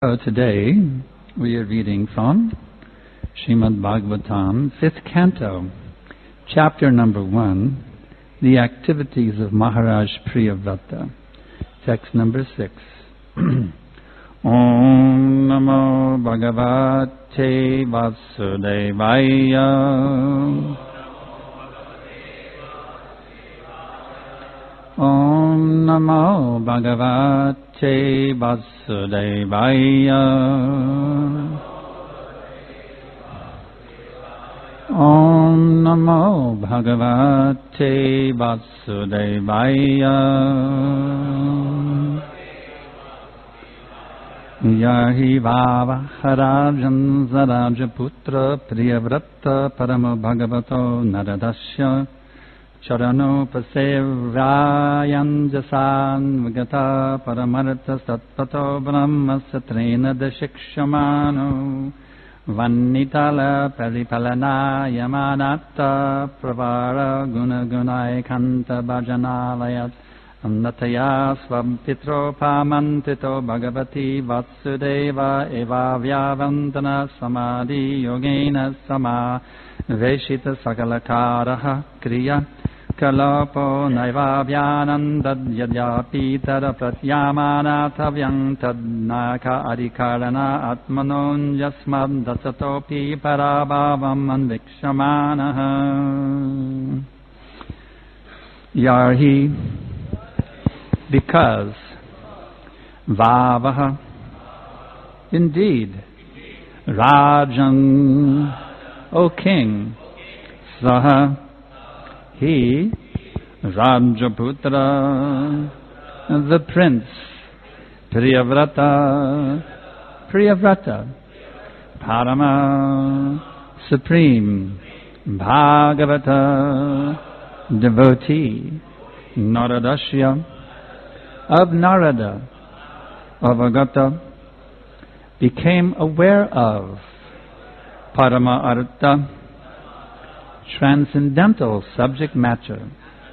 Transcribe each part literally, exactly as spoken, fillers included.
So today we are reading from Srimad Bhagavatam, fifth canto, chapter number one, the activities of Maharaj Priyavrata, text number six. Om Namo Bhagavate Vasudevaya. Om Namo Bhagavate Vasudevaya. Om Namo Bhagavate Vasudevaya. Yahi Vava Harajan Zarajaputra Priyavrata Paramo Bhagavato Naradasya Charano Pasevrayan Jasan Vigata Paramartha Satpato Brahma Satrena Dashikshamano Vannitala Paripalana Yamanata Pravara Guna Gunai Kanta Bhajanalayat Annataya Svampitro Pamantito Bhagavati Vasudeva Eva Vyavantana Samadhi Yogena Sama Veshita Sakalakaraha Kriya Kalapo Naiva Vyanandad Yadyapi Tara Pratyamanatavyang Tadnaka Adikarana Atmanon Yasmad Dasatopi Parabhavam Anvikshamanaha. Yarhi, because Vavaha, indeed, Rajan, O king, Saha, he, Rajaputra, the prince, Priyavrata, Priyavrata, Parama, supreme, Bhagavata, devotee, Naradasya, of Narada, of Agata, became aware of Parama Artha, transcendental subject matter,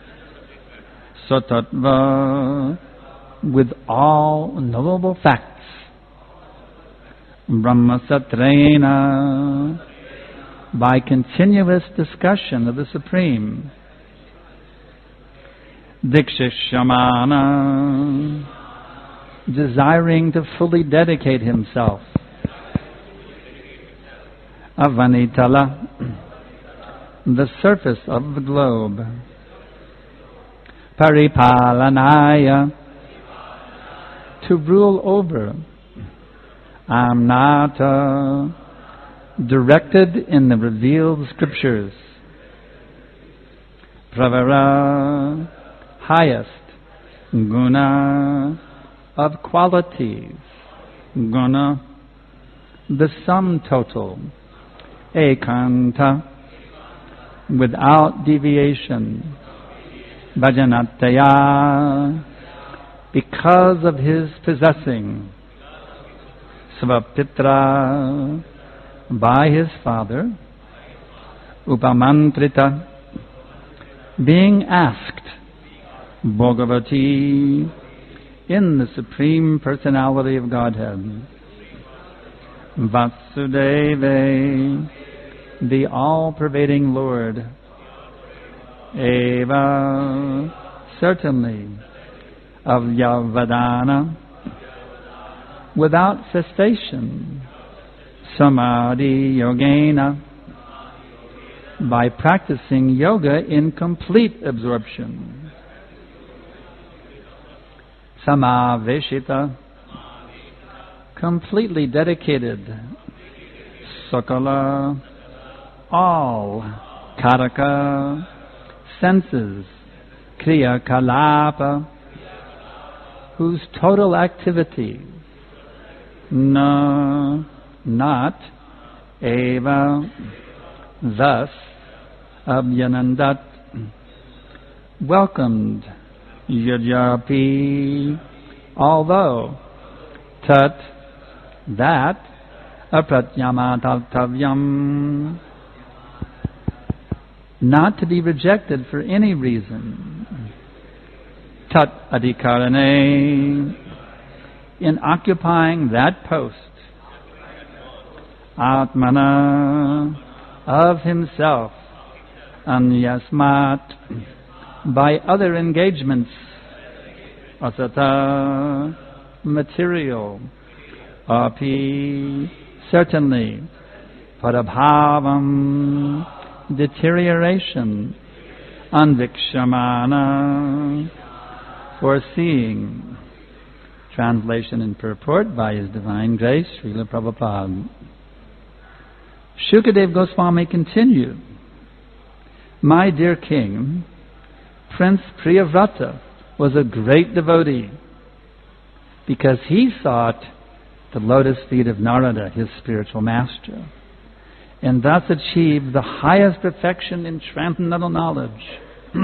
Satattva, with all knowable facts, Brahmasatrena, by continuous discussion of the Supreme, Dikshishamana, desiring to fully dedicate himself, Avanitala, the surface of the globe, Paripalanaya, to rule over, Amnata, directed in the revealed scriptures, Pravara, highest, Guna, of qualities, Guna, the sum total, Ekanta, without deviation, Bhajanataya, because of his possessing, Svapitra, by his father, Upamantrita, being asked, Bhagavati, in the Supreme Personality of Godhead, Vasudeva, the all-pervading Lord, Eva, certainly, of Yavadana, without cessation, Samadhi Yogena, by practicing yoga in complete absorption, Samaveshita, completely dedicated, Sakala, all, Karaka, senses, Kriya Kalapa, whose total activity, Na, not, Eva, thus, Abhyanandat, welcomed, Yadyapi, although, Tat, that, Apratyamataltavyam, not to be rejected for any reason. Tat Adhikarane, in occupying that post, Atmana, of himself, Anyasmat, by other engagements, Asata, material, Api, certainly, Parabhavam, deterioration, Anvikshamana, foreseeing. Translation and purport by His Divine Grace, Srila Prabhupada. Shukadev Goswami continued, my dear king, Prince Priyavrata was a great devotee because he sought the lotus feet of Narada, his spiritual master, and thus achieved the highest perfection in transcendental knowledge.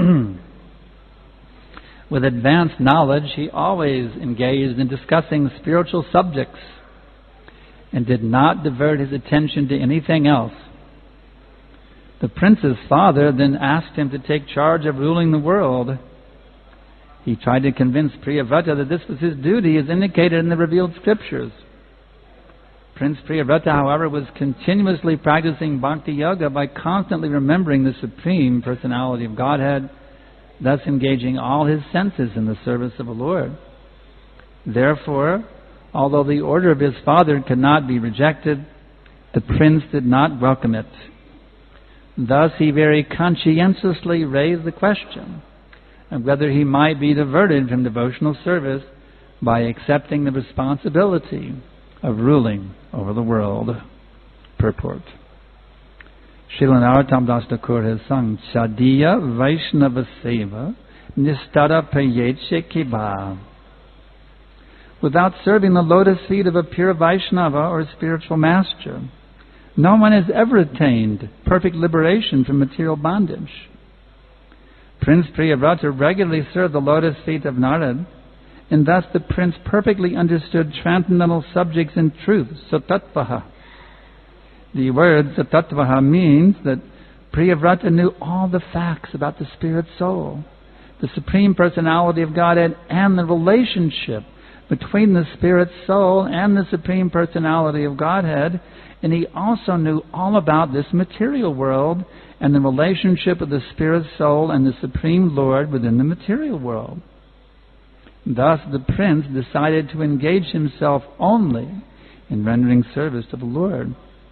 With advanced knowledge, he always engaged in discussing spiritual subjects and did not divert his attention to anything else. The prince's father then asked him to take charge of ruling the world. He tried to convince Priyavrata that this was his duty as indicated in the revealed scriptures. Prince Priyavrata, however, was continuously practicing Bhakti Yoga by constantly remembering the Supreme Personality of Godhead, thus engaging all his senses in the service of the Lord. Therefore, although the order of his father could not be rejected, the prince did not welcome it. Thus he very conscientiously raised the question of whether he might be diverted from devotional service by accepting the responsibility of ruling over the world. Purport. Srila Narottam Das Thakur has sung Chadiya Vaishnava Seva Nistara Prayeche Kiba. Without serving the lotus feet of a pure Vaishnava or spiritual master, no one has ever attained perfect liberation from material bondage. Prince Priyavrata regularly served the lotus feet of Narad, and thus the prince perfectly understood transcendental subjects in truth, Satatvaha. The word Satatvaha means that Priyavrata knew all the facts about the spirit soul, the Supreme Personality of Godhead, and the relationship between the spirit soul and the Supreme Personality of Godhead, and he also knew all about this material world and the relationship of the spirit soul and the Supreme Lord within the material world. Thus the prince decided to engage himself only in rendering service to the Lord.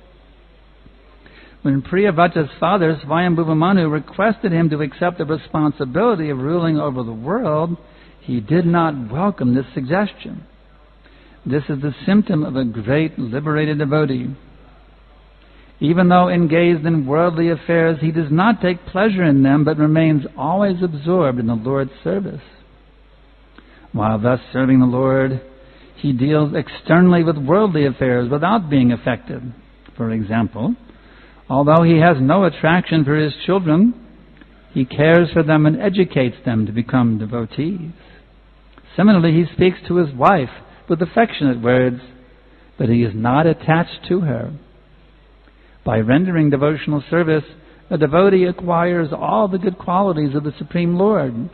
When Priyavrata's father, Swayambhuva Manu, requested him to accept the responsibility of ruling over the world, he did not welcome this suggestion. This is the symptom of a great liberated devotee. Even though engaged in worldly affairs, he does not take pleasure in them, but remains always absorbed in the Lord's service. While thus serving the Lord, he deals externally with worldly affairs without being affected. For example, although he has no attraction for his children, he cares for them and educates them to become devotees. Similarly, he speaks to his wife with affectionate words, but he is not attached to her. By rendering devotional service, a devotee acquires all the good qualities of the Supreme Lord.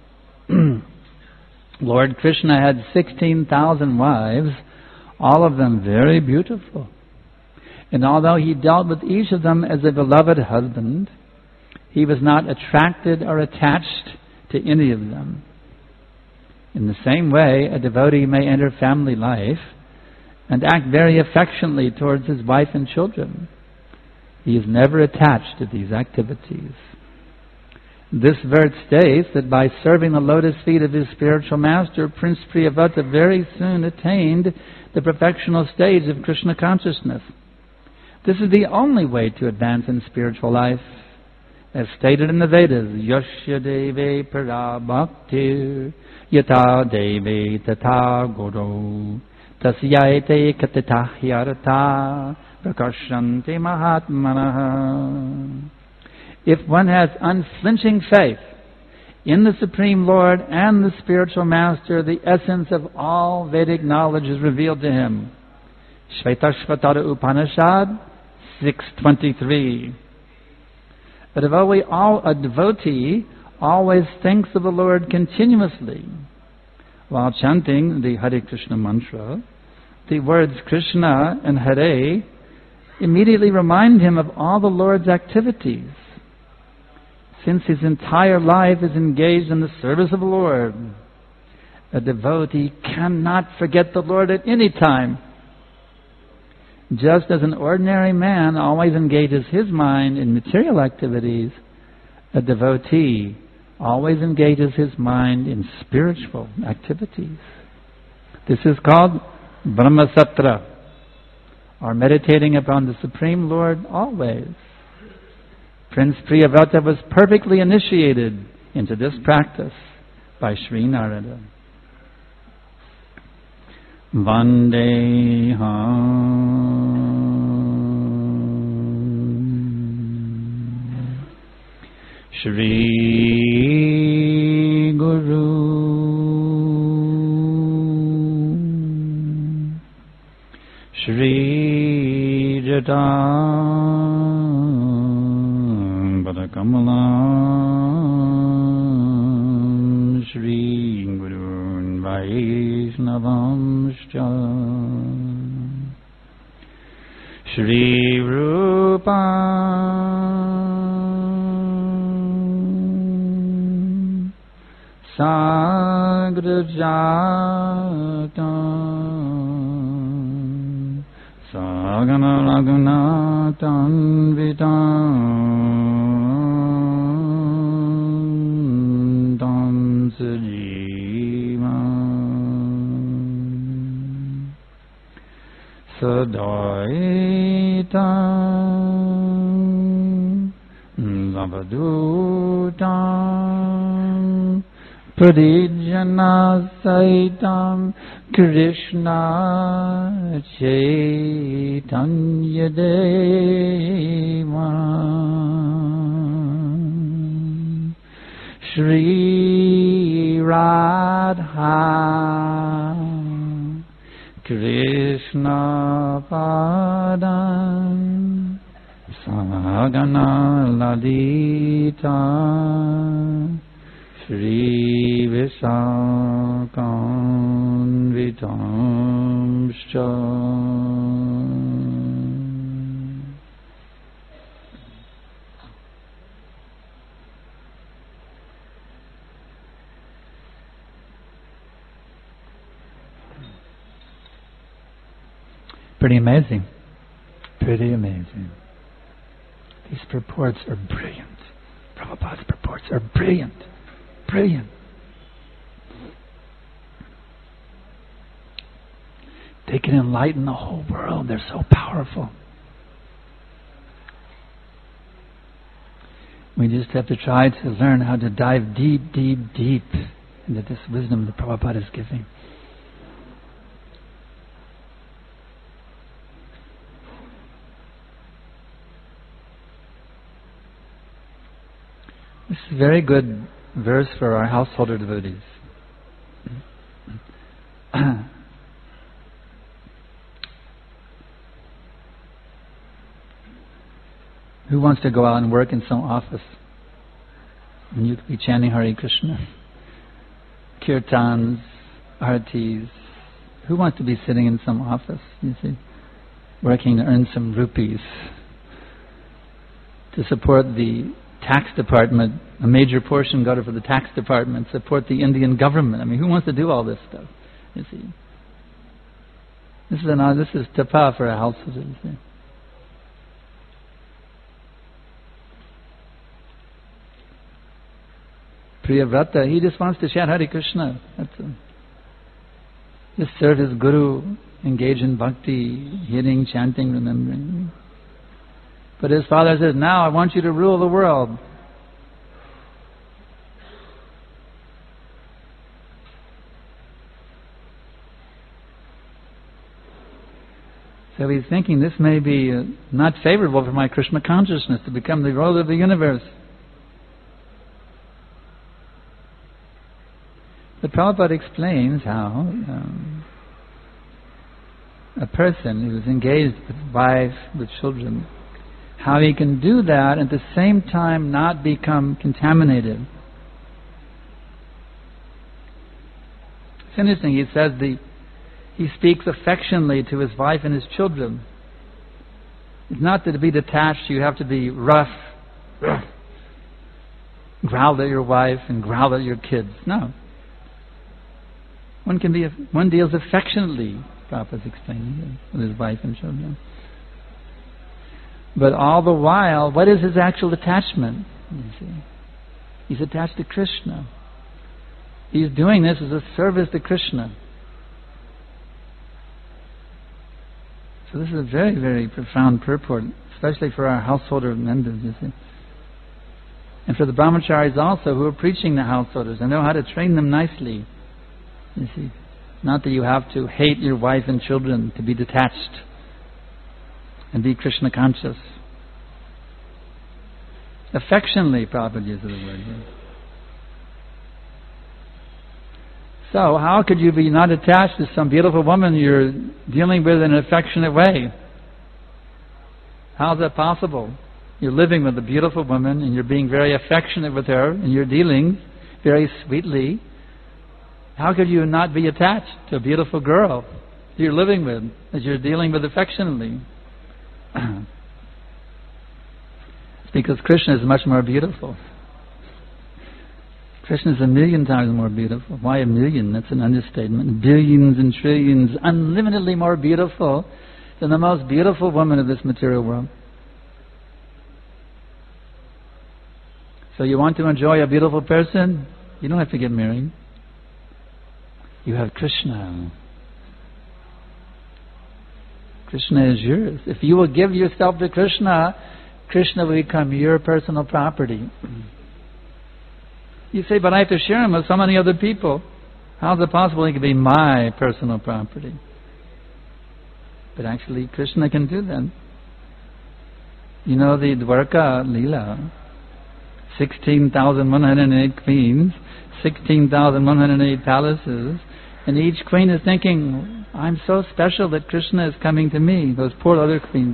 Lord Krishna had sixteen thousand wives, all of them very beautiful. And although he dealt with each of them as a beloved husband, he was not attracted or attached to any of them. In the same way, a devotee may enter family life and act very affectionately towards his wife and children. He is never attached to these activities. This verse states that by serving the lotus feet of his spiritual master, Prince Priyavrata very soon attained the perfectional stage of Krishna consciousness. This is the only way to advance in spiritual life. As stated in the Vedas, Yasya Deve Para Bhaktir Yata Deve Tata Guru Tasyaite Katita Hyarata Prakashanti Mahatmana. If one has unflinching faith in the Supreme Lord and the spiritual master, the essence of all Vedic knowledge is revealed to him. Shvetashvatara Upanishad six twenty-three. A devotee, all, a devotee always thinks of the Lord continuously. while chanting the Hare Krishna mantra, the words Krishna and Hare immediately remind him of all the Lord's activities, since his entire life is engaged in the service of the Lord. A devotee cannot forget the Lord at any time. Just as an ordinary man always engages his mind in material activities, a devotee always engages his mind in spiritual activities. This is called Brahmasatra, or meditating upon the Supreme Lord always. Prince Priyavrata was perfectly initiated into this practice by Sri Narada. Vandeham Shri Guru Shri Jata Padakamalam Shri Gurun Vaishnavamscha Shri Rupa Sagrajata Sagana Raghunatan Vitam Tam Sajiva Sadaitam Lavadutam Pradijana Saitam Krishna Chaitanya Deva Shri Radha Krishna Padam Sagana Lalita Shri Visakam Vitamscha. Pretty amazing. Pretty amazing. These purports are brilliant. Prabhupada's purports are brilliant. Brilliant. They can enlighten the whole world. They're so powerful. We just have to try to learn how to dive deep, deep, deep into this wisdom that Prabhupada is giving. This is a very good verse for our householder devotees. Who wants to go out and work in some office? And you could be chanting Hare Krishna, kirtans, artis. Who wants to be sitting in some office, you see, working to earn some rupees to support the tax department, a major portion go to for the tax department, support the Indian government. I mean, who wants to do all this stuff? You see, this is an this is tapa for a household. You see, Priyavrata, he just wants to chant Hare Krishna. That's a, just serve his guru, engage in bhakti, hearing, chanting, remembering. But his father says, now I want you to rule the world. So he's thinking this may be uh, not favorable for my Krishna consciousness to become the ruler of the universe. But Prabhupada explains how um, a person who is engaged with wife, with children, how he can do that and at the same time not become contaminated. It's interesting. He says the he speaks affectionately to his wife and his children. It's not that to be detached you have to be rough, rough, growl at your wife and growl at your kids. No. One can be one deals affectionately, Prabhupada's explaining it, with his wife and children. But all the while, what is his actual attachment? You see, he's attached to Krishna. He's doing this as a service to Krishna. So this is a very, very profound purport, especially for our householder members, you see. And for the brahmacharis also, who are preaching the householders, and know how to train them nicely. You see, not that you have to hate your wife and children to be detached and be Krishna conscious. Affectionately, Prabhupada uses the word here. So, how could you be not attached to some beautiful woman you're dealing with in an affectionate way? How is that possible? You're living with a beautiful woman and you're being very affectionate with her and you're dealing very sweetly. How could you not be attached to a beautiful girl you're living with, that you're dealing with affectionately? It's because Krishna is much more beautiful. Krishna is a million times more beautiful. Why a million? That's an understatement. Billions and trillions, unlimitedly more beautiful than the most beautiful woman of this material world. So you want to enjoy a beautiful person? You don't have to get married. You have Krishna. Krishna is yours. If you will give yourself to Krishna, Krishna will become your personal property. You say, but I have to share him with so many other people. How is it possible he can be my personal property? But actually, Krishna can do that. You know the Dwarka Leela, sixteen thousand one hundred eight queens, sixteen thousand one hundred eight palaces, and each queen is thinking, I'm so special that Krishna is coming to me, those poor other queens.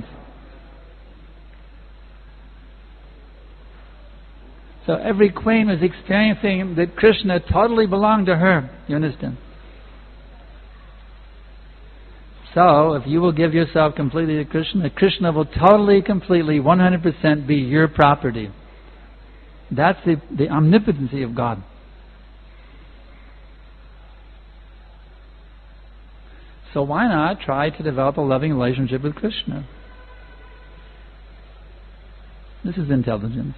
So every queen was experiencing that Krishna totally belonged to her. You understand? So, if you will give yourself completely to Krishna, Krishna will totally, completely, one hundred percent be your property. That's the, the omnipotency of God. So why not try to develop a loving relationship with Krishna? This is intelligence.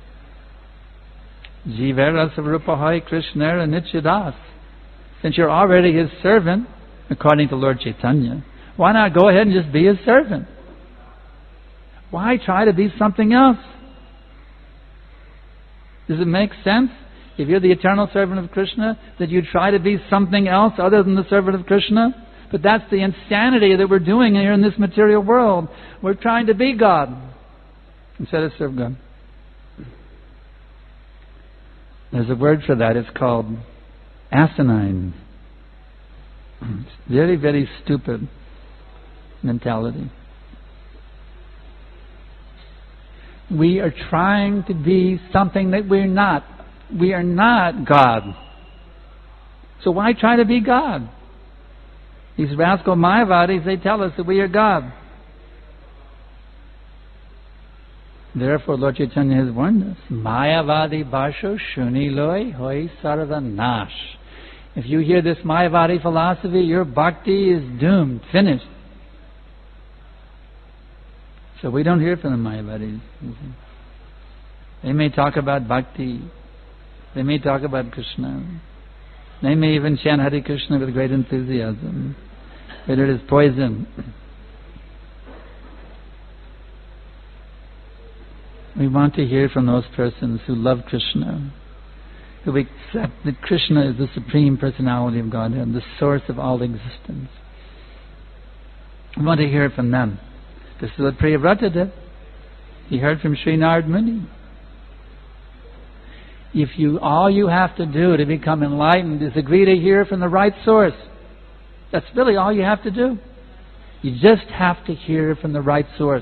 Jivera Sarupahai Krishnera Nityadas. Since you're already his servant, according to Lord Chaitanya, why not go ahead and just be his servant? Why try to be something else? Does it make sense, if you're the eternal servant of Krishna, that you try to be something else other than the servant of Krishna? But that's the insanity that we're doing here in this material world. We're trying to be God instead of serve God. There's a word for that. It's called asinine. It's very, very stupid mentality. We are trying to be something that we're not. We are not God. So why try to be God? These rascal Mayavadis, they tell us that we are God. Therefore, Lord Chaitanya has warned us. Mayavadi Basho Shuni Loi Hoi Sarva Nash. If you hear this Mayavadi philosophy, your bhakti is doomed, finished. So we don't hear from the Mayavadis. They may talk about bhakti. They may talk about Krishna. They may even chant Hare Krishna with great enthusiasm. But it is poison. We want to hear from those persons who love Krishna, who accept that Krishna is the Supreme Personality of Godhead, the source of all existence. We want to hear from them. This is what Priyavrata did. He heard from Sri Narad Muni. If you, all you have to do to become enlightened is agree to hear from the right source. That's really all you have to do. You just have to hear from the right source.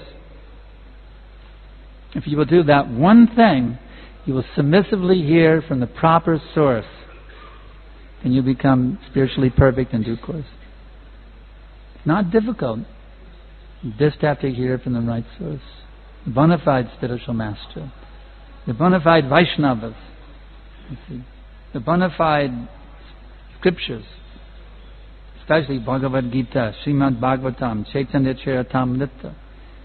If you will do that one thing, you will submissively hear from the proper source. and you become spiritually perfect in due course. It's not difficult. You just have to hear from the right source. The bona fide spiritual master. The bona fide Vaishnavas. You see. The bona fide scriptures. Especially Bhagavad Gita, Srimad Bhagavatam, Chaitanya Charitamrita.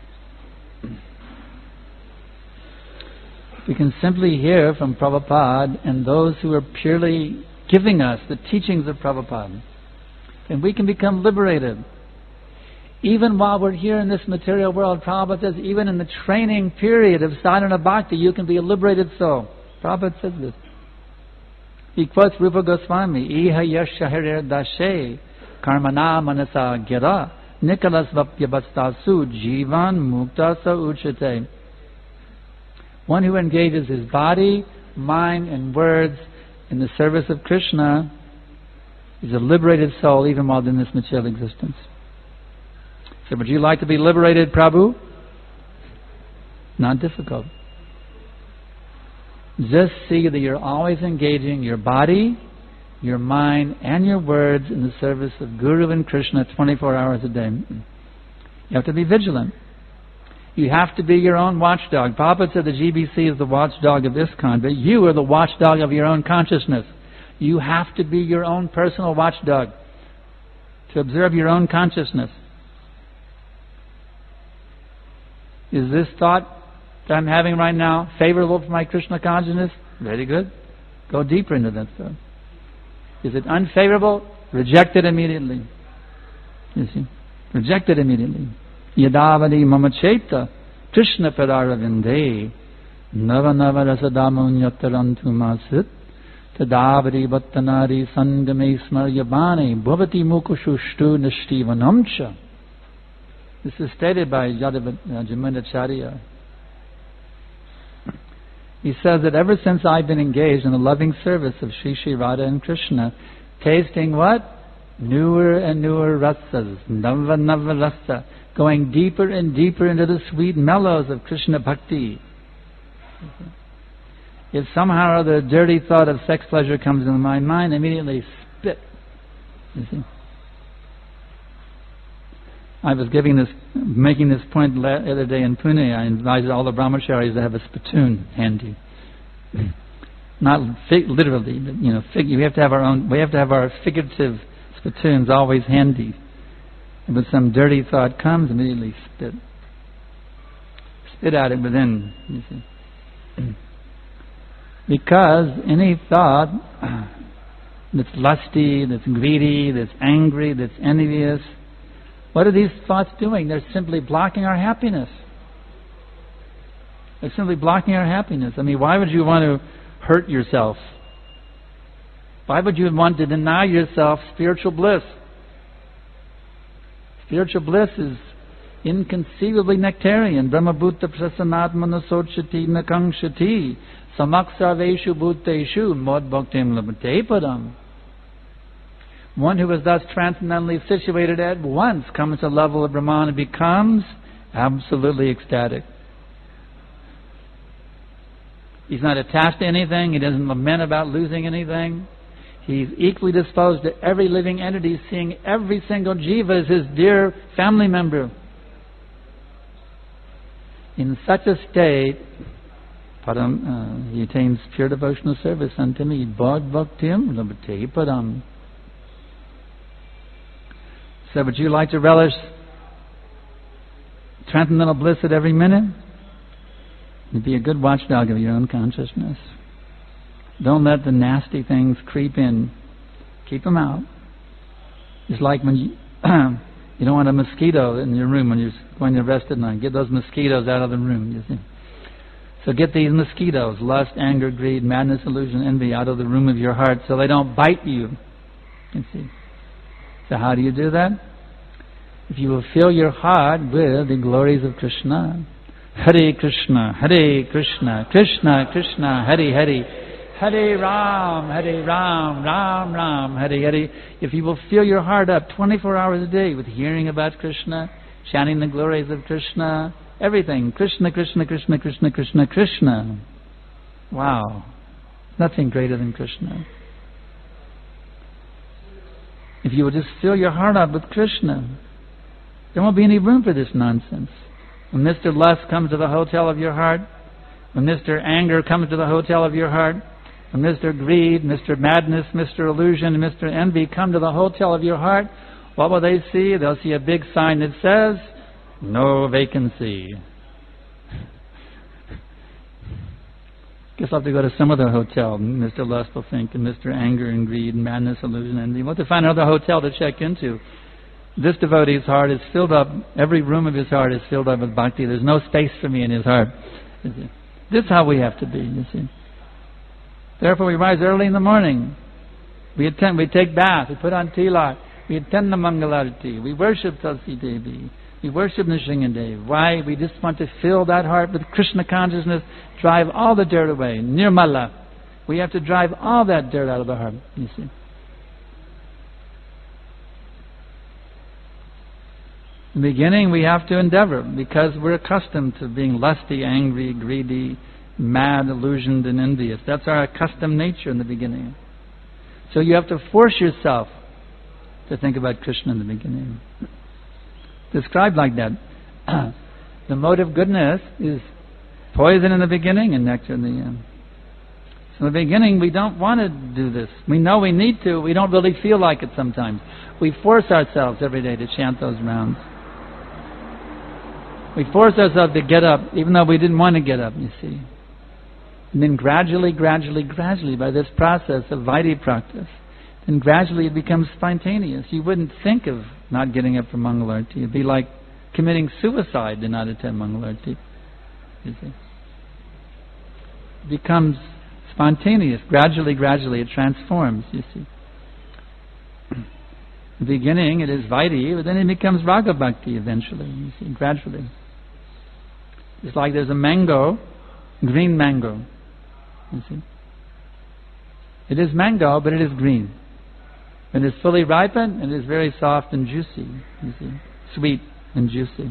We can simply hear from Prabhupada and those who are purely giving us the teachings of Prabhupada. And we can become liberated. Even while we're here in this material world, Prabhupada says, even in the training period of sadhana bhakti, you can be a liberated soul. Prabhupada says this. He quotes Rupa Goswami, Iha yashahirir dashe karmana manasa gira nikalas vapyabastasu jivan muktasa uchate. One who engages his body, mind, and words in the service of Krishna is a liberated soul even while in this material existence. So would you like to be liberated, Prabhu? Not difficult. Just see that you're always engaging your body, your mind, and your words in the service of Guru and Krishna twenty-four hours a day. You have to be vigilant. You have to be your own watchdog. Prabhupada said the G B C is the watchdog of ISKCON, but you are the watchdog of your own consciousness. You have to be your own personal watchdog to observe your own consciousness. Is this thought that I'm having right now favorable for my Krishna consciousness? Very good. Go deeper into that thought. Is it unfavorable? Reject it immediately. You see? Reject it immediately. Yadavadi mama cheta Krishna padaravinde nava nava rasadamunyatarantu masit tadavadi bhattanari sangame smaryabane bhavati mukushushtu nishtivanamcha. This is stated by Jamunacharya. He says that ever since I've been engaged in the loving service of Sri Sri Radha and Krishna, tasting what? Newer and newer rasas, nava nava rasa, going deeper and deeper into the sweet mellows of Krishna bhakti. If somehow or other a dirty thought of sex pleasure comes into my mind, immediately spit. You see? I was giving this, making this point the other day in Pune. I invited all the brahmacharis to have a spittoon handy. Not fig- literally, but you know, fig- we have to have our own. We have to have our figurative spittoons always handy. And when some dirty thought comes, immediately spit, spit at it within. You see, because any thought that's lusty, that's greedy, that's angry, that's envious. What are these thoughts doing? They're simply blocking our happiness. They're simply blocking our happiness. I mean, why would you want to hurt yourself? Why would you want to deny yourself spiritual bliss? Spiritual bliss is inconceivably nectarian. Brahmabhuta prasanatmana sochati nakangshati samaksarveshu bhuteshu mod bhaktim labhate padam. One who is thus transcendently situated at once comes to the level of Brahman and becomes absolutely ecstatic. He's not attached to anything. He doesn't lament about losing anything. He's equally disposed to every living entity, seeing every single jiva as his dear family member. In such a state, padam, uh, he attains pure devotional service unto me. Bhad bhaktim labhate padam. So would you like to relish transcendental bliss at every minute? And be a good watchdog of your own consciousness. Don't let the nasty things creep in. Keep them out. It's like when you you don't want a mosquito in your room when you're going to rest at night. Get those mosquitoes out of the room. You see. So get these mosquitoes, lust, anger, greed, madness, illusion, envy, out of the room of your heart so they don't bite you. You see. So how do you do that? If you will fill your heart with the glories of Krishna. Hare Krishna, Hare Krishna, Krishna Krishna, Hare Hare, Hare Ram, Hare Ram, Ram Ram, Hare Hare. If you will fill your heart up twenty-four hours a day with hearing about Krishna, chanting the glories of Krishna, everything, Krishna, Krishna, Krishna, Krishna, Krishna, Krishna. Wow. Nothing greater than Krishna. If you will just fill your heart up with Krishna, there won't be any room for this nonsense. When Mister Lust comes to the hotel of your heart, when Mister Anger comes to the hotel of your heart, when Mister Greed, Mister Madness, Mister Illusion, and Mister Envy come to the hotel of your heart, what will they see? They'll see a big sign that says, no vacancy. Guess I'll have to go to some other hotel. Mister Lust will think, and Mister Anger and Greed and Madness, Illusion, and Envy. We'll have to find another hotel to check into. This devotee's heart is filled up, every room of his heart is filled up with bhakti. There's no space for me in his heart. This is how we have to be, you see. Therefore we rise early in the morning. We attend, we take bath, we put on tilak, we attend the Mangalarti, we worship Tulsi Devi, we worship Nrsimhadev. Why? We just want to fill that heart with Krishna consciousness, drive all the dirt away. Nirmala. We have to drive all that dirt out of the heart, you see. In the beginning we have to endeavor, because we're accustomed to being lusty, angry, greedy, mad, illusioned, and envious. That's our accustomed nature in the beginning. So you have to force yourself to think about Krishna in the beginning. Described like that. The mode of goodness is poison in the beginning and nectar in the end. So in the beginning we don't want to do this. We know we need to. We don't really feel like it sometimes. We force ourselves every day to chant those rounds. We force ourselves to get up even though we didn't want to get up, you see. And then gradually, gradually, gradually, by this process of Vaidhi practice, then gradually it becomes spontaneous. You wouldn't think of not getting up for Mangalarti. It'd be like committing suicide to not attend Mangalarti. You see. It becomes spontaneous. Gradually, gradually it transforms, you see. In the beginning it is Vaidhi, but then it becomes Raga Bhakti eventually, you see, gradually. It's like there's a mango, green mango. You see. It is mango, but it is green. When it is fully ripened, it is very soft and juicy. You see, sweet and juicy.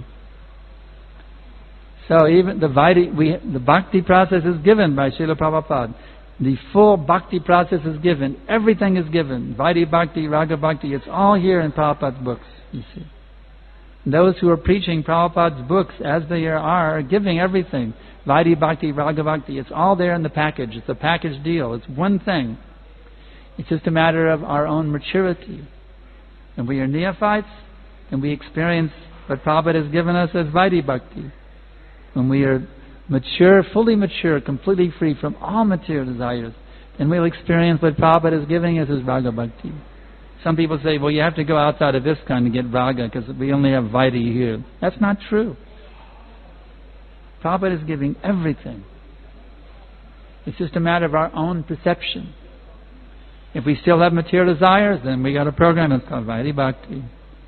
So even the Vaidhi, we, the bhakti process is given by Srila Prabhupada. The full bhakti process is given. Everything is given. Vaidhi bhakti, raga bhakti. It's all here in Prabhupada's books. You see. Those who are preaching Prabhupada's books as they are, are giving everything. Vaidhi Bhakti, Raga Bhakti, it's all there in the package. It's a package deal. It's one thing. It's just a matter of our own maturity. And we are neophytes, and we experience what Prabhupada has given us as Vaidhi Bhakti. When we are mature, fully mature, completely free from all material desires, then we'll experience what Prabhupada is giving us as Raga Bhakti. Some people say, well, you have to go outside of ISKCON to get Raga because we only have Vaidhi here. That's not true. Prabhupada is giving everything. It's just a matter of our own perception. If we still have material desires, then we got a program that's called Vaidhi Bhakti.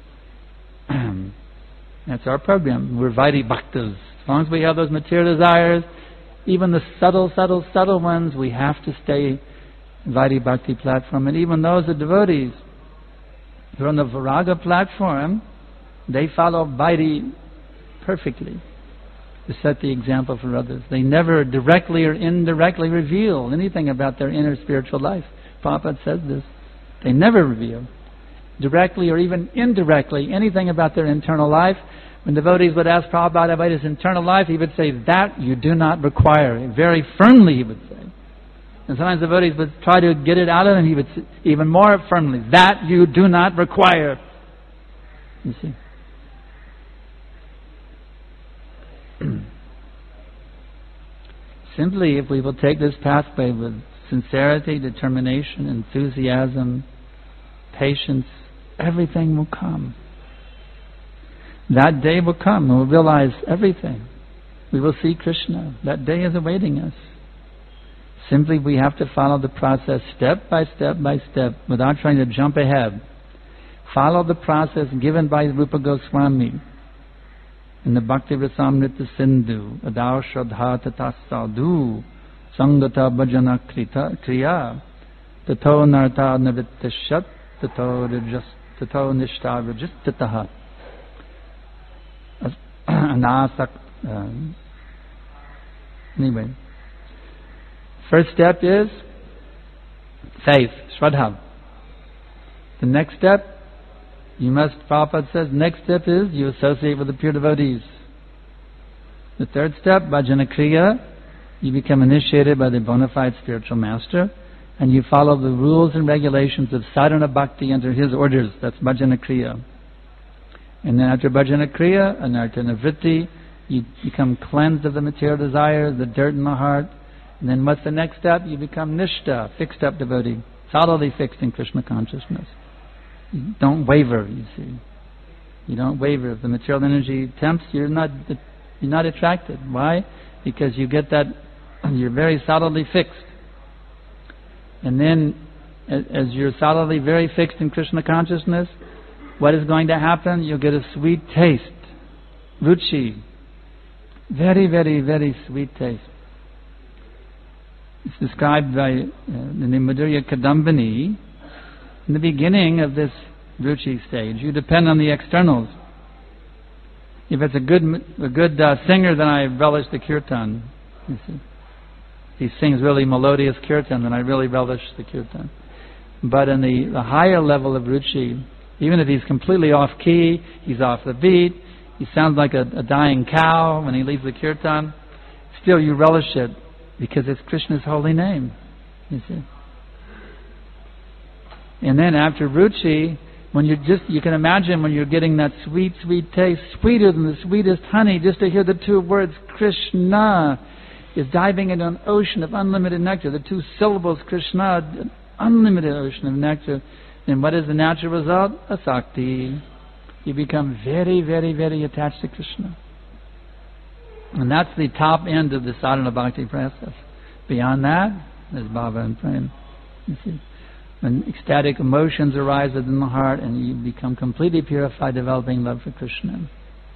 That's our program. We're Vaidhi Bhaktas. As long as we have those material desires, even the subtle, subtle, subtle ones, we have to stay Vaidhi Bhakti platform. And even those are devotees who are on the Viraga platform, they follow Vaidhi perfectly to set the example for others. They never directly or indirectly reveal anything about their inner spiritual life. Prabhupada says this. They never reveal directly or even indirectly anything about their internal life. When devotees would ask Prabhupada about his internal life, he would say, that you do not require. Very firmly he would say. And sometimes devotees would try to get it out of him, he would say even more firmly, that you do not require. You see. Simply, if we will take this pathway with sincerity, determination, enthusiasm, patience, everything will come. That day will come and we'll realize everything. We will see Krishna. That day is awaiting us. Simply we have to follow the process step by step by step without trying to jump ahead. Follow the process given by Rupa Goswami in the Bhakti Rasamrita Sindhu. Adao Shraddha Tata Sadhu Sangata Bhajana Kriya Tato Narta Navittashat Tato Nishta Rajistataha Anasak. Um, anyway, first step is faith, Shraddha. The next step, you must, Prabhupada says, next step is you associate with the pure devotees. The third step, bhajana kriya, you become initiated by the bona fide spiritual master, and you follow the rules and regulations of sadhana bhakti under his orders. That's bhajana kriya. And then after bhajana kriya, anartha nivritti, you become cleansed of the material desires, the dirt in the heart. And then what's the next step? You become nishta, fixed up devotee, solidly fixed in Krishna consciousness. You don't waver, you see. You don't waver. If the material energy tempts, you're not you're not attracted. Why? Because you get that, you're very solidly fixed. And then, as you're solidly very fixed in Krishna consciousness, what is going to happen? You'll get a sweet taste. Ruchi. Very, very, very sweet taste. It's described by uh, in the Madhurya Kadambini. In the beginning of this ruchi stage, you depend on the externals. If it's a good a good uh, singer, then I relish the kirtan. You see. If he sings really melodious kirtan, then I really relish the kirtan. But in the, the higher level of ruchi, even if he's completely off key, he's off the beat, he sounds like a, a dying cow when he leaves the kirtan, still you relish it because it's Krishna's holy name. You see. And then after ruchi, when you just you can imagine when you're getting that sweet, sweet taste, sweeter than the sweetest honey, just to hear the two words Krishna is diving into an ocean of unlimited nectar. The two syllables Krishna, an unlimited ocean of nectar. Then what is the natural result? Asakti. You become very, very, very attached to Krishna. And that's the top end of the sadhana bhakti process. Beyond that, there's bhava and prema. You see, when ecstatic emotions arise within the heart and you become completely purified, developing love for Krishna.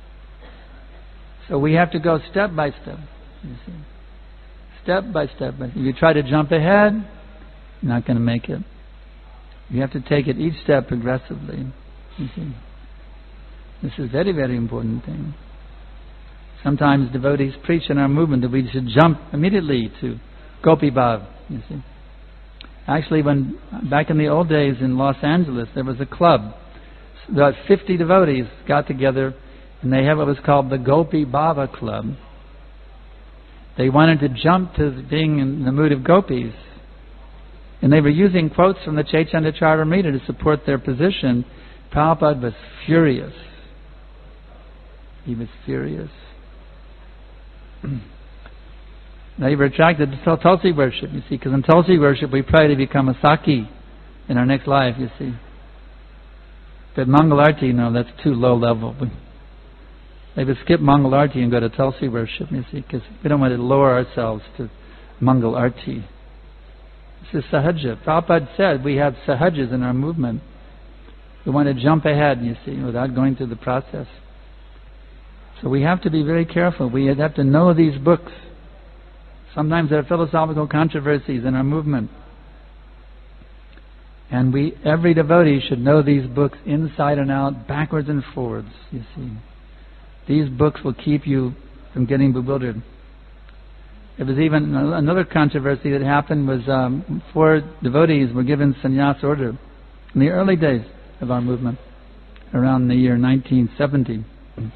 So we have to go step by step. You see, step by step. If you try to jump ahead, you're not going to make it. You have to take it each step progressively. You see, this is a very, very important thing. Sometimes devotees preach in our movement that we should jump immediately to Gopi Bhav, you see. Actually, when back in the old days in Los Angeles, there was a club. About fifty devotees got together, and they have what was called the Gopi Bhava Club. They wanted to jump to being in the mood of gopis. And they were using quotes from the Chaitanya Charitamrita to support their position. Prabhupada was furious. He was furious. They were attracted to Tulsi worship, you see, because in Tulsi worship we pray to become a Saki in our next life, you see. But Mangalarti, no, that's too low level. They would skip Mangalarti and go to Tulsi worship, you see, because we don't want to lower ourselves to Mangalarti. This is Sahaja. Prabhupada said we have Sahajas in our movement. We want to jump ahead, you see, without going through the process. So we have to be very careful. We have to know these books. Sometimes there are philosophical controversies in our movement. And we, every devotee should know these books inside and out, backwards and forwards, you see. These books will keep you from getting bewildered. There was even another controversy that happened was um, four devotees were given sannyas order in the early days of our movement, around the year nineteen seventy.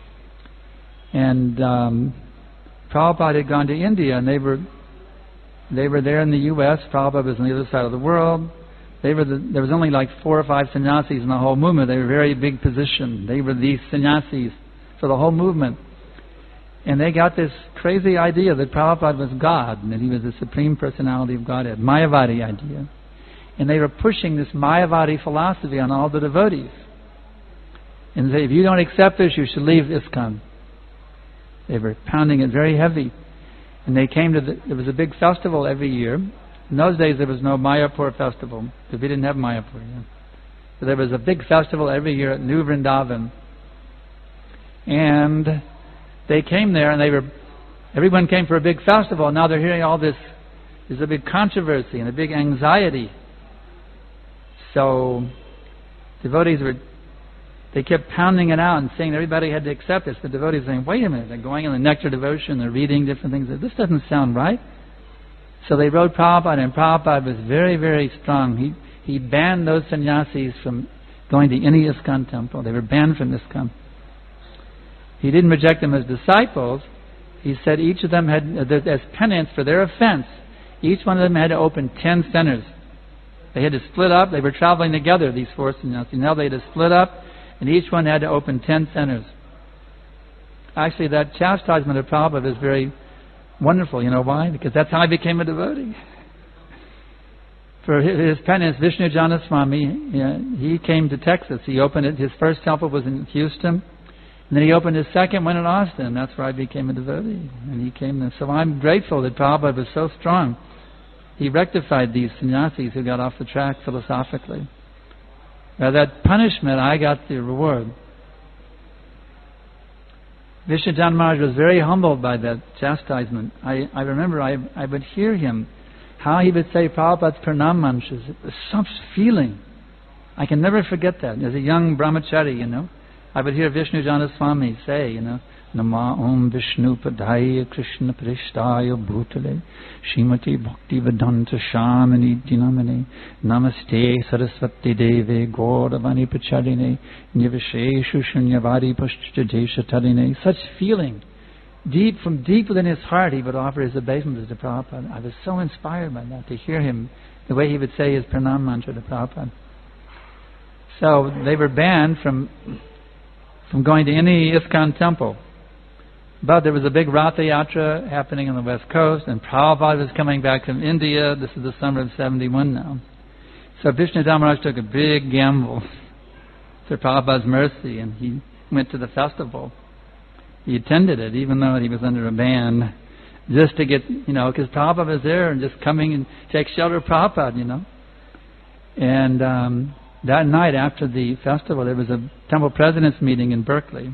And um, Prabhupada had gone to India, and they were they were there in the U S Prabhupada was on the other side of the world. They were the, there was only like four or five sannyasis in the whole movement. They were a very big position. They were these sannyasis for the whole movement. And they got this crazy idea that Prabhupada was God, and that he was the Supreme Personality of Godhead, Mayavadi idea. And they were pushing this Mayavadi philosophy on all the devotees. And they said, if you don't accept this, you should leave ISKCON. They were pounding it very heavy. And they came to the, there was a big festival every year. In those days there was no Mayapur festival, because we didn't have Mayapur yet. So there was a big festival every year at New Vrindavan. And they came there, and they were, everyone came for a big festival, and now they're hearing all this, there's a big controversy and a big anxiety. So devotees were, they kept pounding it out and saying everybody had to accept this. The devotees were saying, wait a minute, they're going in the nectar devotion, they're reading different things. This doesn't sound right. So they wrote Prabhupada, and Prabhupada was very, very strong. He he banned those sannyasis from going to any ISKCON temple. They were banned from ISKCON. He didn't reject them as disciples. He said each of them had, as penance for their offense, each one of them had to open ten centers. They had to split up. They were traveling together, these four sannyasis. Now they had to split up, and each one had to open ten centers. Actually, that chastisement of Prabhupada is very wonderful. You know why? Because that's how I became a devotee. For his penance, Vishnu Jana Swami, he came to Texas. He opened it. His first temple was in Houston. And then he opened his second one in Austin. That's where I became a devotee. And he came there. So I'm grateful that Prabhupada was so strong. He rectified these sannyasis who got off the track philosophically. By that punishment, I got the reward. Vishnujan Maharaj was very humbled by that chastisement. I, I remember I, I would hear him, how he would say Prabhupada's pranam mantras. It was some feeling. I can never forget that. As a young brahmachari, you know, I would hear Vishnu Jana Swami say, you know, Nama Om Vishnu Padaya Krishna Prishtaya Bhutale Shrimati Bhakti Vedanta Shamani Dinamane Namaste Saraswati Deve Gauravani Pacharine Nivasheshu Shunyavadi Pashchajesha Tarine. Such feeling. Deep from deep within his heart he would offer his obeisances to Prabhupada. I was so inspired by that, to hear him, the way he would say his pranam mantra to Prabhupada. So they were banned from from going to any ISKCON temple. But there was a big Ratha Yatra happening on the West Coast, and Prabhupada was coming back from India. This is the summer of seventy-one now. So Vishnu Maharaj took a big gamble for Prabhupada's mercy, and he went to the festival. He attended it, even though he was under a ban, just to get, you know, because Prabhupada was there and just coming and take shelter of Prabhupada, you know. And um, that night after the festival, there was a temple president's meeting in Berkeley.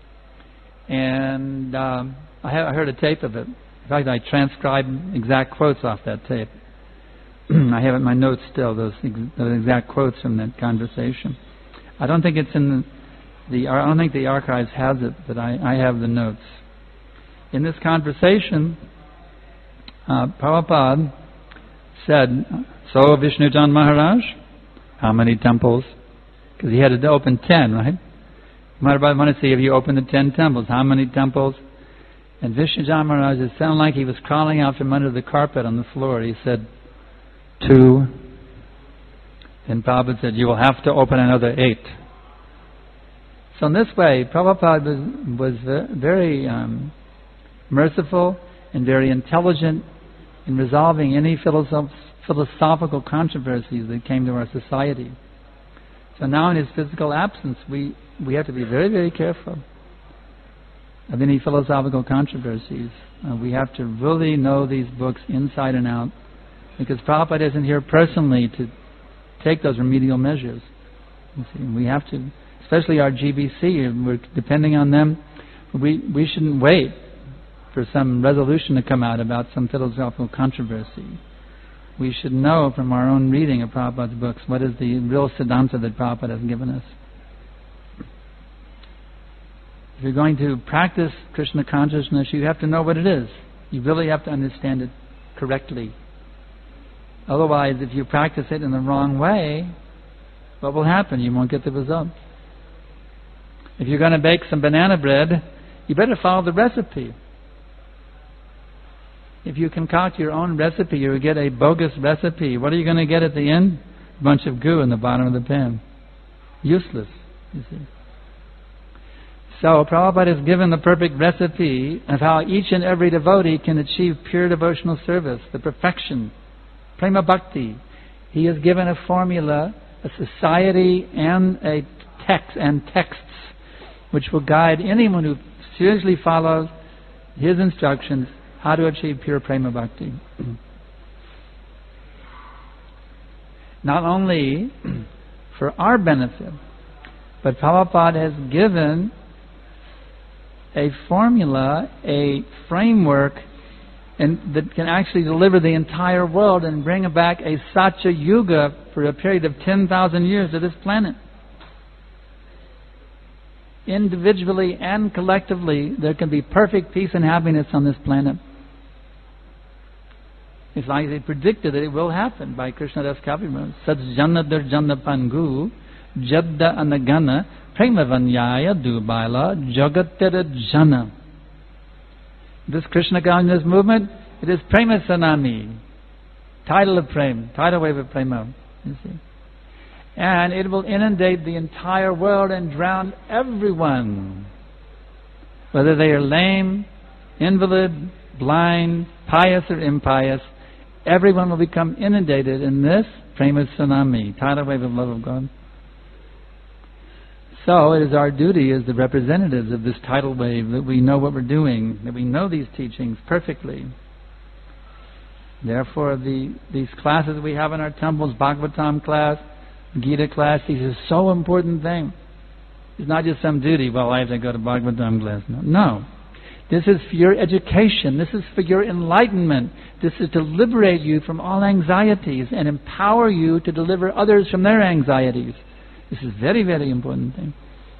And um, I, ha- I heard a tape of it. In fact, I transcribed exact quotes off that tape. I have it in my notes still, those, ex- those exact quotes from that conversation. I don't think it's in the, the I don't think the archives has it, but I, I have the notes. In this conversation, uh, Prabhupada said, "So Vishnujan Maharaj, how many temples?" Because he had to open ten, right? Maharaj wanted to see if you opened the ten temples. How many temples? And Vishnujan Maharaj, it sounded like he was crawling out from under the carpet on the floor. He said, two. And Prabhupada said, you will have to open another eight. So in this way, Prabhupada was, was very um, merciful and very intelligent in resolving any philosoph- philosophical controversies that came to our society. So now in his physical absence, we we have to be very, very careful of any philosophical controversies. Uh, we have to really know these books inside and out, because Prabhupada isn't here personally to take those remedial measures. You see, we have to, especially our G B C, we're depending on them. We we shouldn't wait for some resolution to come out about some philosophical controversy. We should know from our own reading of Prabhupada's books what is the real Siddhanta that Prabhupada has given us. If you're going to practice Krishna consciousness, you have to know what it is. You really have to understand it correctly. Otherwise, if you practice it in the wrong way, what will happen? You won't get the result. If you're going to bake some banana bread, you better follow the recipe. If you concoct your own recipe, you will get a bogus recipe. What are you going to get at the end? A bunch of goo in the bottom of the pan. Useless, you see. So Prabhupada has given the perfect recipe of how each and every devotee can achieve pure devotional service, the perfection, prema bhakti. He has given a formula, a society, and a text and texts which will guide anyone who seriously follows his instructions how to achieve pure prema bhakti. Not only for our benefit, but Prabhupada has given a formula, a framework, and that can actually deliver the entire world and bring back a Satya Yuga for a period of ten thousand years to this planet. Individually and collectively, there can be perfect peace and happiness on this planet. It's like they predicted that it will happen by Krishnadas Kaviraj. Sat Janadar Jana Pangu Jadda Anagana Premavanyaya Dubaila Jagatera Jana. This Krishna consciousness movement, it is Prema Tsunami. Tidal of Prema, tidal wave of Prema. You see. And it will inundate the entire world and drown everyone. Whether they are lame, invalid, blind, pious or impious, everyone will become inundated in this Prema Tsunami, tidal wave of love of God. So it is our duty as the representatives of this tidal wave that we know what we're doing, that we know these teachings perfectly. Therefore, the these classes we have in our temples, Bhagavatam class, Gita class, these are so important things. It's not just some duty, well, I have to go to Bhagavatam class. No. no. This is for your education. This is for your enlightenment. This is to liberate you from all anxieties and empower you to deliver others from their anxieties. This is very, very important thing.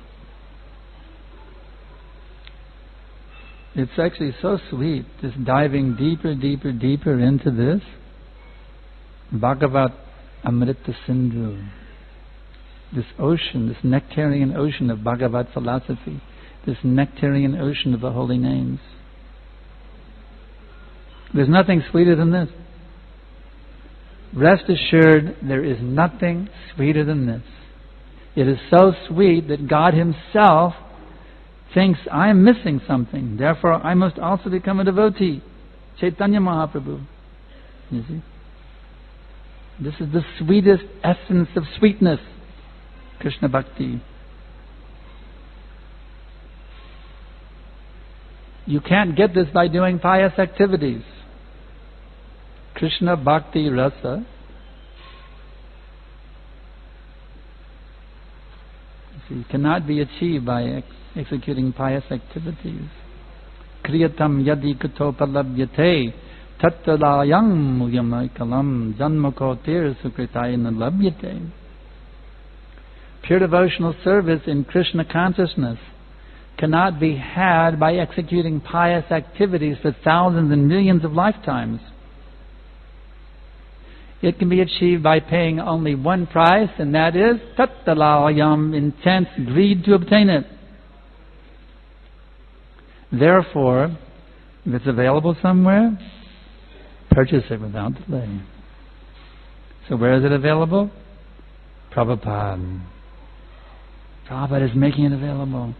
It's actually so sweet, just diving deeper, deeper, deeper into this. Bhagavat Amrita Sindhu. This ocean, this nectarian ocean of Bhagavat philosophy. This nectarian ocean of the holy names. There's nothing sweeter than this. Rest assured, there is nothing sweeter than this. It is so sweet that God Himself thinks, I am missing something, therefore I must also become a devotee. Chaitanya Mahaprabhu. You see? This is the sweetest essence of sweetness, Krishna Bhakti. You can't get this by doing pious activities. Krishna Bhakti Rasa. See, cannot be achieved by ex- executing pious activities. Kriyatam yadi kuto palabhyate tattalayam muyamaikalam janmakotir sukritayana labhyate. Pure devotional service in Krishna consciousness cannot be had by executing pious activities for thousands and millions of lifetimes. It can be achieved by paying only one price, and that is tattalayam, intense greed to obtain it. Therefore, if it's available somewhere, purchase it without delay. So where is it available? Prabhupada. Prabhupada is making it available.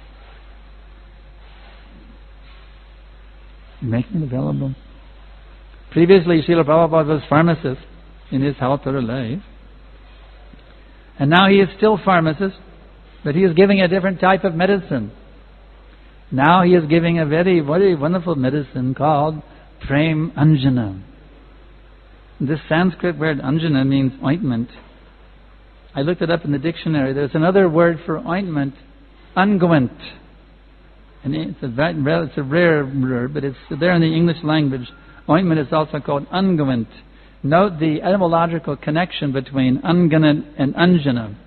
Making it available. Previously, Srila Prabhupada was pharmacist in his Haltara life. And now he is still pharmacist, but he is giving a different type of medicine. Now he is giving a very, very wonderful medicine called Prem Anjana. This Sanskrit word Anjana means ointment. I looked it up in the dictionary. There's another word for ointment, unguent. And it's a, it's a rare word, but it's there in the English language. Ointment is also called unguent. Note the etymological connection between unguent and anjana.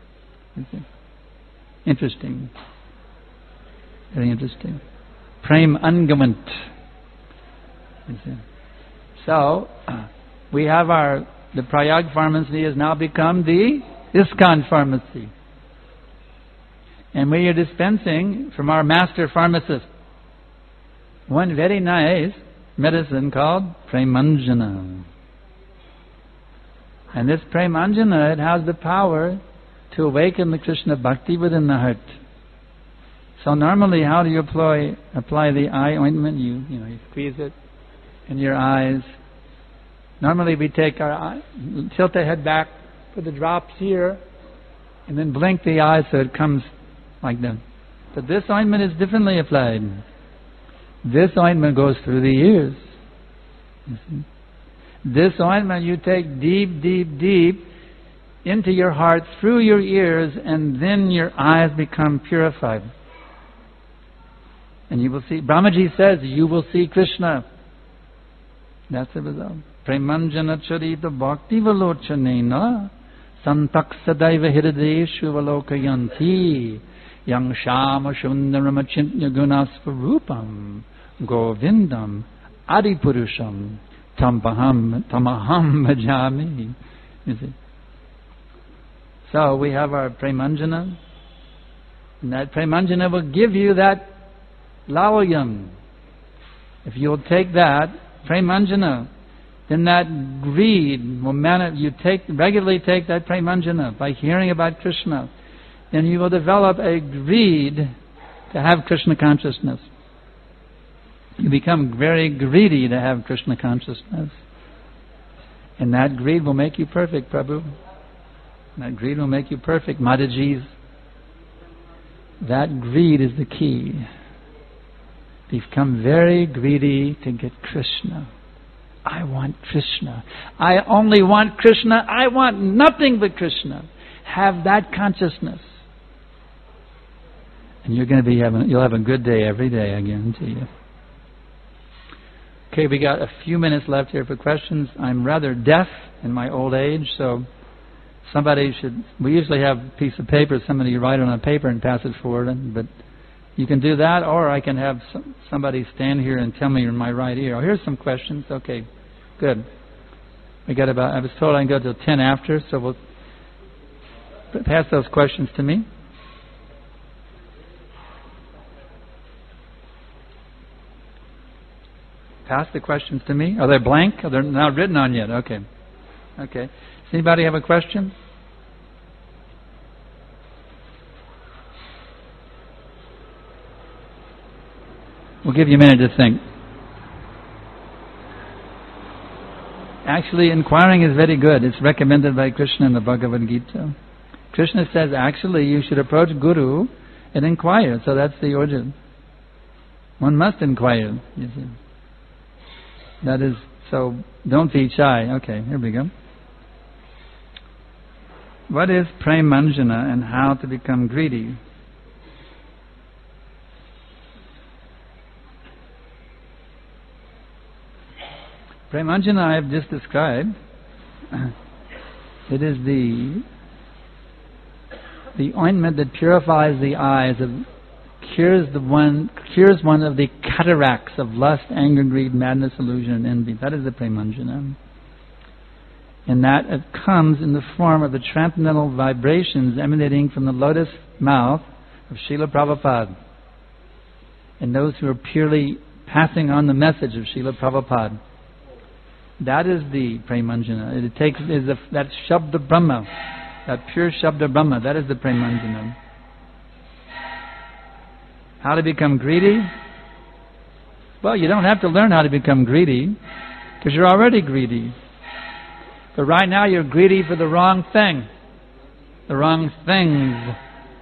Interesting. Very interesting. Prem unguent. So, we have our, the Prayag pharmacy has now become the ISKCON pharmacy. And we are dispensing from our master pharmacist one very nice medicine called Premanjana. And this Premanjana, it has the power to awaken the Krishna Bhakti within the heart. So normally, how do you apply apply the eye ointment? You you know you squeeze it in your eyes. Normally, we take our eye, tilt the head back, put the drops here, and then blink the eyes so it comes like that. But this ointment is differently applied. This ointment goes through the ears. You see? This ointment you take deep, deep, deep into your heart, through your ears, and then your eyes become purified. And you will see, Brahmaji says, you will see Krishna. That's the result. Premanjana charita bhakti valochanena santak sadaiva hirideshu valokayanti yang shama shundaram achintya gunasvarupam govindam adipurusham tampaham tamaham bhajami. You see? So we have our Premanjana, and that Premanjana will give you that Lavalyam. If you'll take that Premanjana, then that greed will man- you take regularly take that Premanjana by hearing about Krishna, then you will develop a greed to have Krishna consciousness. You become very greedy to have Krishna consciousness. And that greed will make you perfect, Prabhu. That greed will make you perfect, Mataji's. That greed is the key. Become very greedy to get Krishna. I want Krishna. I only want Krishna. I want nothing but Krishna. Have that consciousness. And you're going to be having, you'll have a good day every day, I guarantee you. Okay, we got a few minutes left here for questions. I'm rather deaf in my old age, so somebody should, we usually have a piece of paper, somebody write it on a paper and pass it forward, but you can do that, or I can have some, somebody stand here and tell me in my right ear. Oh, here's some questions. Okay, good. We got about, I was told I can go till ten after, so we'll pass those questions to me. Pass the questions to me. Are they blank? Are they not written on yet? Okay. Okay. Does anybody have a question? We'll give you a minute to think. Actually, inquiring is very good. It's recommended by Krishna in the Bhagavad Gita. Krishna says, actually, you should approach Guru and inquire. So that's the origin. One must inquire, you see. That is, so don't be shy. Okay, here we go. What is Premanjana and how to become greedy? Premanjana I have just described. It is the the ointment that purifies the eyes, of, cures the one cures one of the cataracts of lust, anger, greed, madness, illusion, and envy. That is the Premanjana. And that it comes in the form of the transcendental vibrations emanating from the lotus mouth of Srila Prabhupada. And those who are purely passing on the message of Srila Prabhupada. That is the Premanjana. It takes is a, that Shabda Brahma, that pure Shabda Brahma. That is the Premanjana. How to become greedy? Well, you don't have to learn how to become greedy, because you're already greedy. But right now you're greedy for the wrong thing, the wrong things.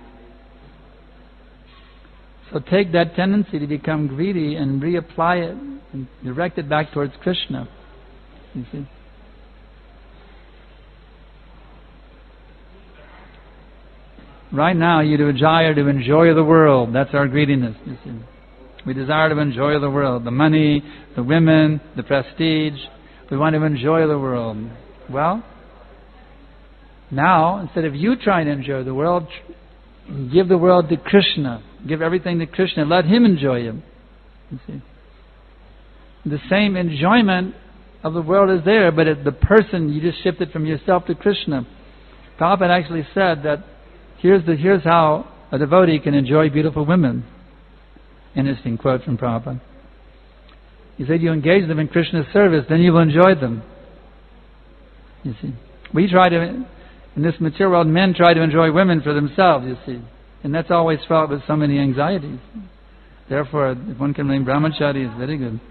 So take that tendency to become greedy and reapply it and direct it back towards Krishna. You see? Right now, you desire to enjoy the world. That's our greediness, you see. We desire to enjoy the world. The money, the women, the prestige. We want to enjoy the world. Well, now, instead of you trying to enjoy the world, give the world to Krishna. Give everything to Krishna. Let Him enjoy it. You see. The same enjoyment of the world is there, but it, the person, you just shift it from yourself to Krishna. Prabhupada actually said that here's the here's how a devotee can enjoy beautiful women. Interesting quote from Prabhupada. He said, you engage them in Krishna's service, then you will enjoy them. You see. We try to, in this material world, men try to enjoy women for themselves, you see. And that's always fraught with so many anxieties. Therefore, if one can remain brahmachari, it's very good.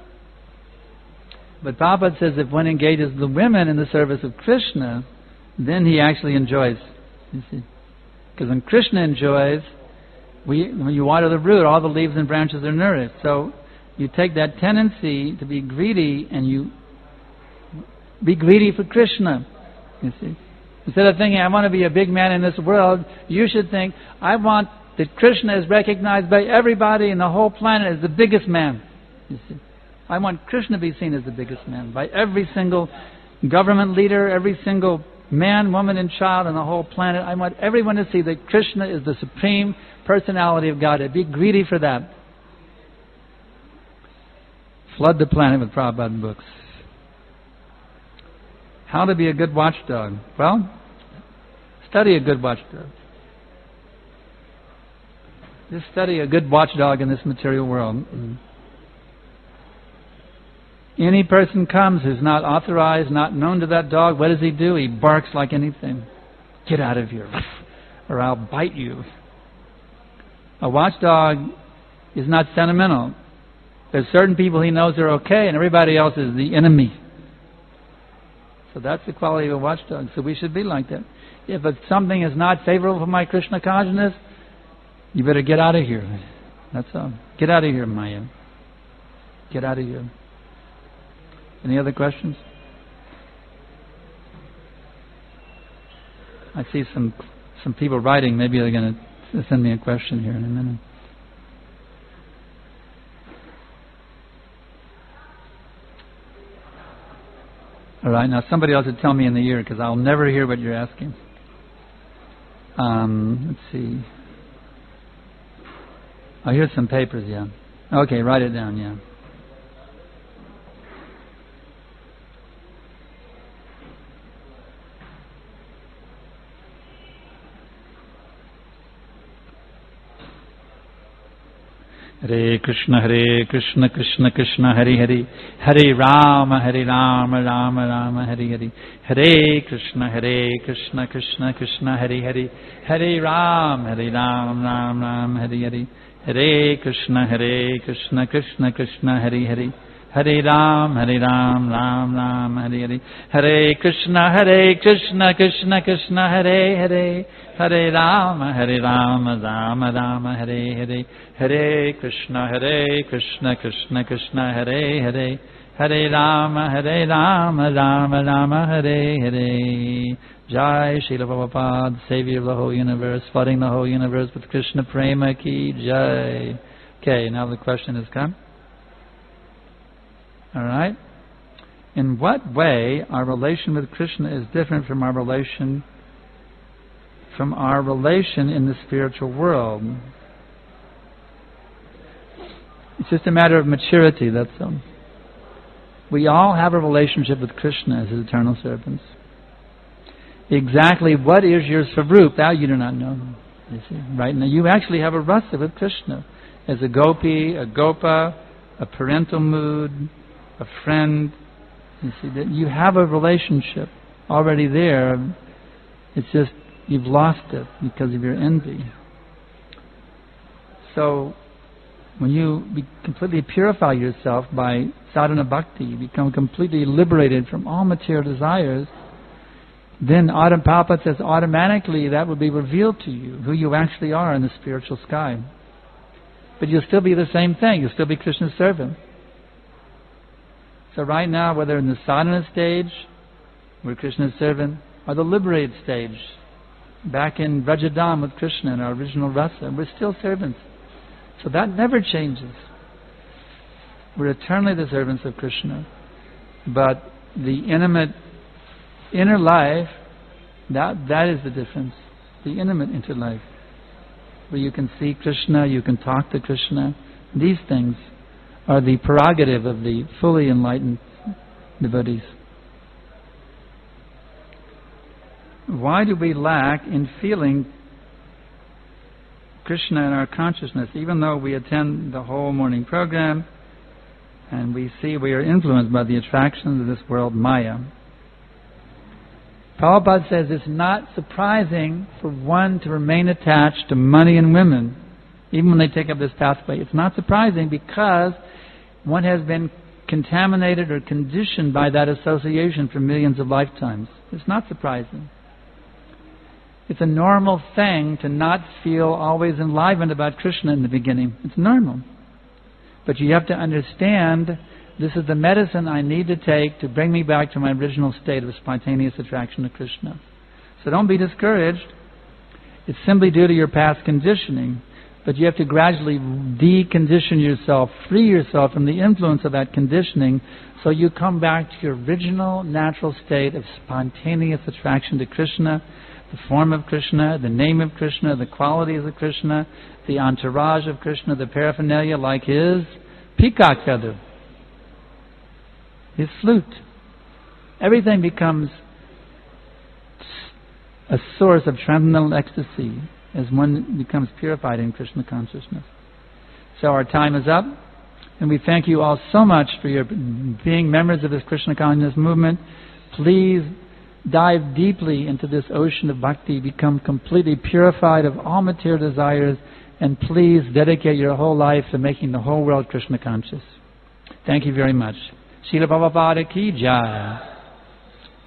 But Prabhupada says if one engages the women in the service of Krishna, then he actually enjoys. You see, because when Krishna enjoys, we, when you water the root, all the leaves and branches are nourished. So you take that tendency to be greedy and you be greedy for Krishna. You see, instead of thinking I want to be a big man in this world, you should think I want that Krishna is recognized by everybody in the whole planet as the biggest man. You see. I want Krishna to be seen as the biggest man by every single government leader, every single man, woman, and child on the whole planet. I want everyone to see that Krishna is the supreme personality of Godhead. Be greedy for that. Flood the planet with Prabhupada books. How to be a good watchdog? Well, Study a good watchdog. Just study a good watchdog in this material world. Mm-hmm. Any person comes who's not authorized, not known to that dog, what does he do? He barks like anything. Get out of here, or I'll bite you. A watchdog is not sentimental. There's certain people he knows are okay, and everybody else is the enemy. So that's the quality of a watchdog. So we should be like that. If something is not favorable for my Krishna consciousness, you better get out of here. That's all. Get out of here, Maya. Get out of here. Any other questions? I see some some people writing. Maybe they're going to send me a question here in a minute. All right, now somebody else would tell me in the ear because I'll never hear what you're asking. Um, let's see. Oh, here's some papers, yeah. Okay, write it down, yeah. Hare Krishna, Hare Krishna, Krishna Krishna, Hare Hare, Hare Rama, Hare Rama, Rama Rama, Hare Hare, Hare Krishna, Hare Krishna, Krishna Krishna, Hare Hare, Hare Rama, Hare Rama, Rama Rama, Hare Hare, Hare Krishna, Hare Krishna, Krishna Krishna, Hare Hare, Hare Ram, Hare Ram, Ram Ram, Hare Hare, Hare Krishna, Hare Krishna, Krishna Krishna, Hare Hare, Hare Rama, Hare Rama, Rama Rama, Hare Hare, Hare Krishna, Hare Krishna, Krishna Krishna, Hare Hare, Hare Rama, Hare Rama, Rama Rama, Hare Hare. Jai Srila Prabhupada, Savior of the whole universe, flooding the whole universe with Krishna Prema ki Jai. Okay, now the question has come. All right. In what way our relation with Krishna is different from our relation from our relation in the spiritual world? It's just a matter of maturity, that's all. We all have a relationship with Krishna as His eternal servants. Exactly what is your Swarup, that you do not know. You see, right now you actually have a rasa with Krishna as a gopi, a gopa, a parental mood, a friend. You see that you have a relationship already there. It's just you've lost it because of your envy. So when you be completely purify yourself by sadhana bhakti, you become completely liberated from all material desires, then Adam Prabhupada says automatically that will be revealed to you, who you actually are in the spiritual sky. But you'll still be the same thing. You'll still be Krishna's servant. So right now, whether in the sadhana stage, we're Krishna's servant, or the liberated stage, back in Vrajadam with Krishna in our original rasa, we're still servants. So that never changes. We're eternally the servants of Krishna. But the intimate inner life, that that is the difference. The intimate inner life, where you can see Krishna, you can talk to Krishna. These things are the prerogative of the fully enlightened devotees. Why do we lack in feeling Krishna in our consciousness, even though we attend the whole morning program and we see we are influenced by the attractions of this world, Maya? Prabhupada says it's not surprising for one to remain attached to money and women, even when they take up this pathway. It's not surprising because one has been contaminated or conditioned by that association for millions of lifetimes. It's not surprising. It's a normal thing to not feel always enlivened about Krishna in the beginning. It's normal. But you have to understand this is the medicine I need to take to bring me back to my original state of spontaneous attraction to Krishna. So don't be discouraged. It's simply due to your past conditioning. But you have to gradually decondition yourself, free yourself from the influence of that conditioning, so you come back to your original natural state of spontaneous attraction to Krishna, the form of Krishna, the name of Krishna, the qualities of Krishna, the entourage of Krishna, the paraphernalia like his peacock feather, his flute. Everything becomes a source of transcendental ecstasy as one becomes purified in Krishna consciousness. So our time is up, and we thank you all so much for your being members of this Krishna consciousness movement. Please dive deeply into this ocean of bhakti, become completely purified of all material desires, and please dedicate your whole life to making the whole world Krishna conscious. Thank you very much. Srila Prabhupada ki jai.